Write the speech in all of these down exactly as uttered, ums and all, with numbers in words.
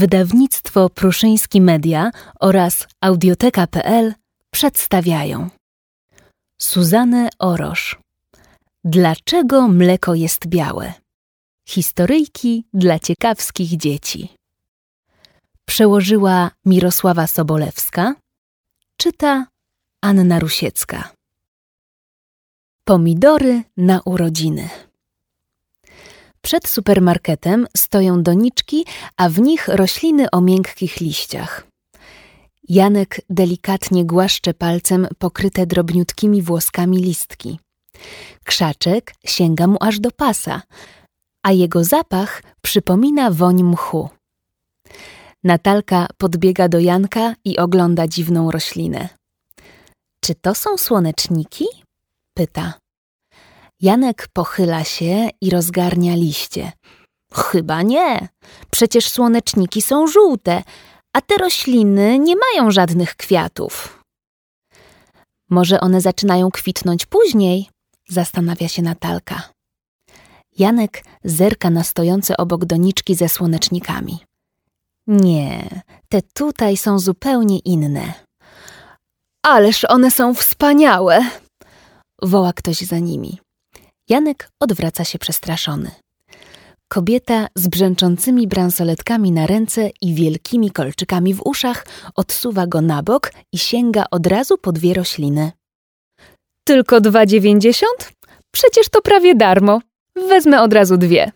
Wydawnictwo Pruszyński Media oraz Audioteka kropka pe el przedstawiają Suzannę Orosz. Dlaczego mleko jest białe? Historyjki dla ciekawskich dzieci. Przełożyła Mirosława Sobolewska, czyta Anna Rusiecka. Pomidory na urodziny. Przed supermarketem stoją doniczki, a w nich rośliny o miękkich liściach. Janek delikatnie głaszcze palcem pokryte drobniutkimi włoskami listki. Krzaczek sięga mu aż do pasa, a jego zapach przypomina woń mchu. Natalka podbiega do Janka i ogląda dziwną roślinę. — Czy to są słoneczniki? — pyta. Janek pochyla się i rozgarnia liście. — Chyba nie. Przecież słoneczniki są żółte, a te rośliny nie mają żadnych kwiatów. — Może one zaczynają kwitnąć później? — zastanawia się Natalka. Janek zerka na stojące obok doniczki ze słonecznikami. — Nie, te tutaj są zupełnie inne. — Ależ one są wspaniałe! — woła ktoś za nimi. Janek odwraca się przestraszony. Kobieta z brzęczącymi bransoletkami na ręce i wielkimi kolczykami w uszach odsuwa go na bok i sięga od razu po dwie rośliny. — Tylko dwa dziewięćdziesiąt? Przecież to prawie darmo. Wezmę od razu dwie.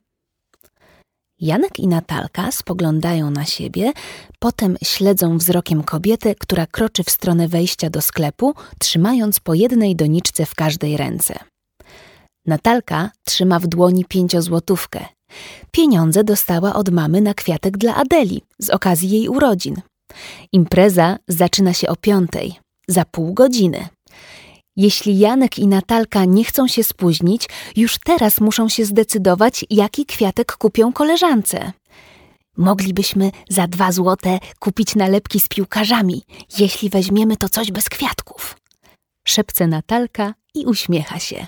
Janek i Natalka spoglądają na siebie, potem śledzą wzrokiem kobietę, która kroczy w stronę wejścia do sklepu, trzymając po jednej doniczce w każdej ręce. Natalka trzyma w dłoni pięciozłotówkę. Pieniądze dostała od mamy na kwiatek dla Adeli z okazji jej urodzin. Impreza zaczyna się o piątej, za pół godziny. Jeśli Janek i Natalka nie chcą się spóźnić, już teraz muszą się zdecydować, jaki kwiatek kupią koleżance. Moglibyśmy za dwa złote kupić nalepki z piłkarzami, jeśli weźmiemy to coś bez kwiatków. Szepce Natalka i uśmiecha się.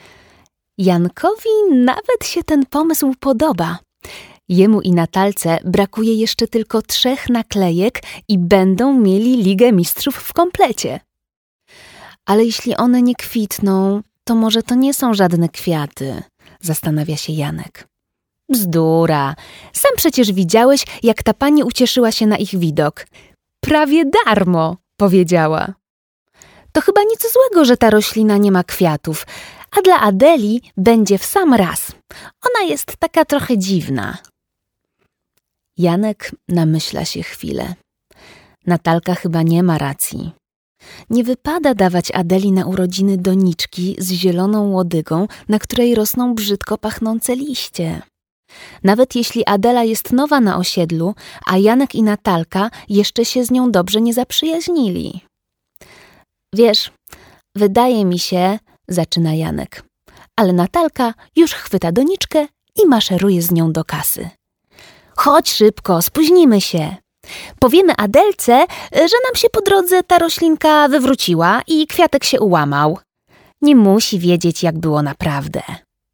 Jankowi nawet się ten pomysł podoba. Jemu i Natalce brakuje jeszcze tylko trzech naklejek i będą mieli Ligę Mistrzów w komplecie. Ale jeśli one nie kwitną, to może to nie są żadne kwiaty, zastanawia się Janek. Bzdura, sam przecież widziałeś, jak ta pani ucieszyła się na ich widok. Prawie darmo, powiedziała. To chyba nic złego, że ta roślina nie ma kwiatów, a dla Adeli będzie w sam raz. Ona jest taka trochę dziwna. Janek namyśla się chwilę. Natalka chyba nie ma racji. Nie wypada dawać Adeli na urodziny doniczki z zieloną łodygą, na której rosną brzydko pachnące liście. Nawet jeśli Adela jest nowa na osiedlu, a Janek i Natalka jeszcze się z nią dobrze nie zaprzyjaźnili. Wiesz, wydaje mi się, zaczyna Janek, ale Natalka już chwyta doniczkę i maszeruje z nią do kasy. Chodź szybko, spóźnimy się. Powiemy Adelce, że nam się po drodze ta roślinka wywróciła i kwiatek się ułamał. Nie musi wiedzieć, jak było naprawdę.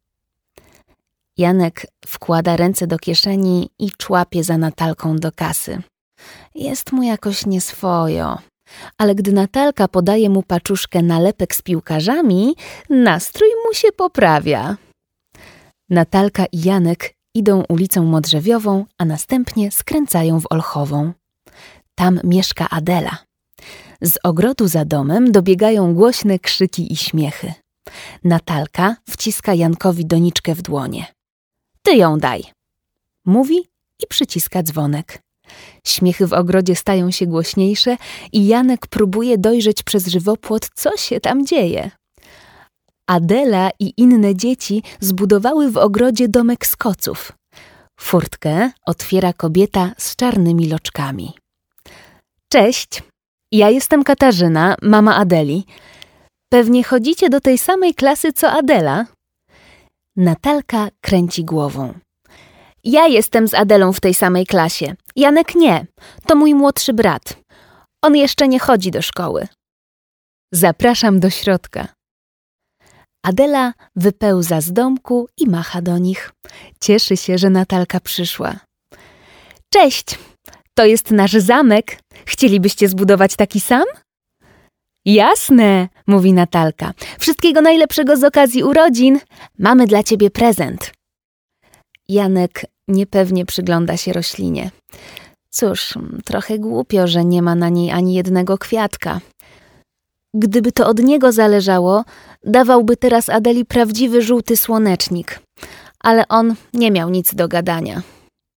Janek wkłada ręce do kieszeni i człapie za Natalką do kasy. Jest mu jakoś nieswojo, ale gdy Natalka podaje mu paczuszkę nalepek z piłkarzami, nastrój mu się poprawia. Natalka i Janek idą ulicą Modrzewiową, a następnie skręcają w Olchową. Tam mieszka Adela. Z ogrodu za domem dobiegają głośne krzyki i śmiechy. Natalka wciska Jankowi doniczkę w dłonie. Ty ją daj, mówi i przyciska dzwonek. Śmiechy w ogrodzie stają się głośniejsze i Janek próbuje dojrzeć przez żywopłot, co się tam dzieje. Adela i inne dzieci zbudowały w ogrodzie domek z koców. Furtkę otwiera kobieta z czarnymi loczkami. Cześć, ja jestem Katarzyna, mama Adeli. Pewnie chodzicie do tej samej klasy co Adela? Natalka kręci głową. Ja jestem z Adelą w tej samej klasie. Janek nie, to mój młodszy brat. On jeszcze nie chodzi do szkoły. Zapraszam do środka. Adela wypełza z domku i macha do nich. Cieszy się, że Natalka przyszła. Cześć, To jest nasz zamek. Chcielibyście zbudować taki sam? Jasne, mówi Natalka. Wszystkiego najlepszego z okazji urodzin. Mamy dla ciebie prezent. Janek niepewnie przygląda się roślinie. Cóż, trochę głupio, że nie ma na niej ani jednego kwiatka. Gdyby to od niego zależało, dawałby teraz Adeli prawdziwy żółty słonecznik. Ale on nie miał nic do gadania.